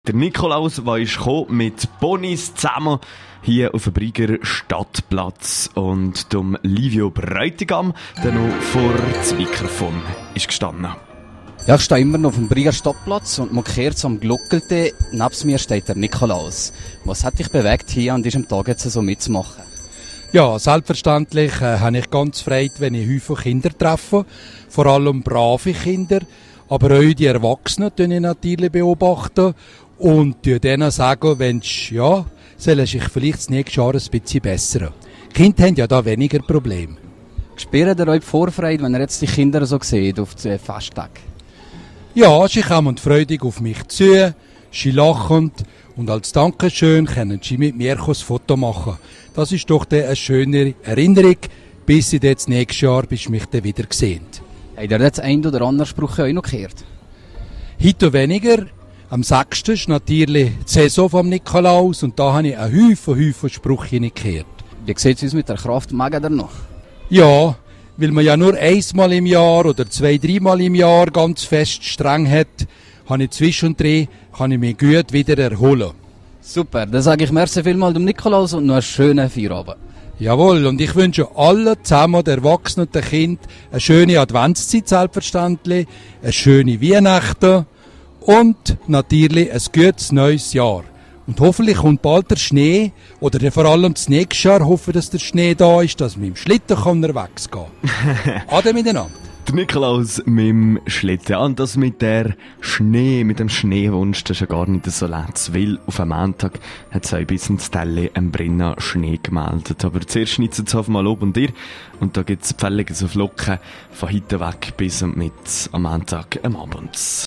Der Nikolaus, der ist gekommen mit Bonis zusammen hier auf dem Brieger Stadtplatz. Und dem Livio Bräutigam, der noch vor das Mikrofon ist gestanden. Ja, ich stehe immer noch auf dem Brieger Stadtplatz und man kehrt am Glockelte. Neben mir steht der Nikolaus. Was hat dich bewegt, hier an diesem Tag jetzt so mitzumachen? Ja, selbstverständlich habe ich ganz Freude, wenn ich häufig Kinder treffe. Vor allem brave Kinder. Aber auch die Erwachsenen beobachte ich natürlich beobachten und denen sagen, Mensch, ja, sollen sich vielleicht das nächste Jahr ein bisschen bessern. Die Kinder haben ja da weniger Probleme. Spürt ihr euch die Vorfreude, wenn ihr jetzt die Kinder so seht auf den Festtag? Ja, sie kommen freudig auf mich zu, sie lachen und als Dankeschön können sie mit mir ein Foto machen. Das ist doch eine schöne Erinnerung, bis sie das nächste Jahr mich dann wieder sehen. Habt ihr jetzt einen oder anderen Spruch euch noch gehört? Heute weniger. Am 6. ist natürlich die Saison vom Nikolaus und da habe ich einen Haufen Sprüche nicht gehört. Wie sieht es aus mit der Kraft? Mag ihr noch? Ja, weil man ja nur einmal im Jahr oder 2-3 im Jahr ganz fest streng hat, habe ich zwischendrin kann ich mich gut wieder erholen. Super, dann sage ich merci vielmals dem Nikolaus und noch einen schönen Feierabend. Jawohl, und ich wünsche allen zusammen, den Erwachsenen und den Kindern, eine schöne Adventszeit selbstverständlich, eine schöne Weihnachten und natürlich ein gutes neues Jahr. Und hoffentlich kommt bald der Schnee, oder vor allem das nächste Jahr hoffe, dass der Schnee da ist, dass man mit dem Schlitten unterwegs gehen kann. Ade miteinander. Der Nikolaus mit dem Schlitten. Und das mit dem Schneewunsch, das ist ja gar nicht so letzt, weil auf dem Montag hat es auch bis ins Telle am Brenner Schnee gemeldet. Aber zuerst schnitzt es auf mal oben und dir. Und da gibt es Pfällige so Flocken von heute weg bis und mit am Montag am Abend.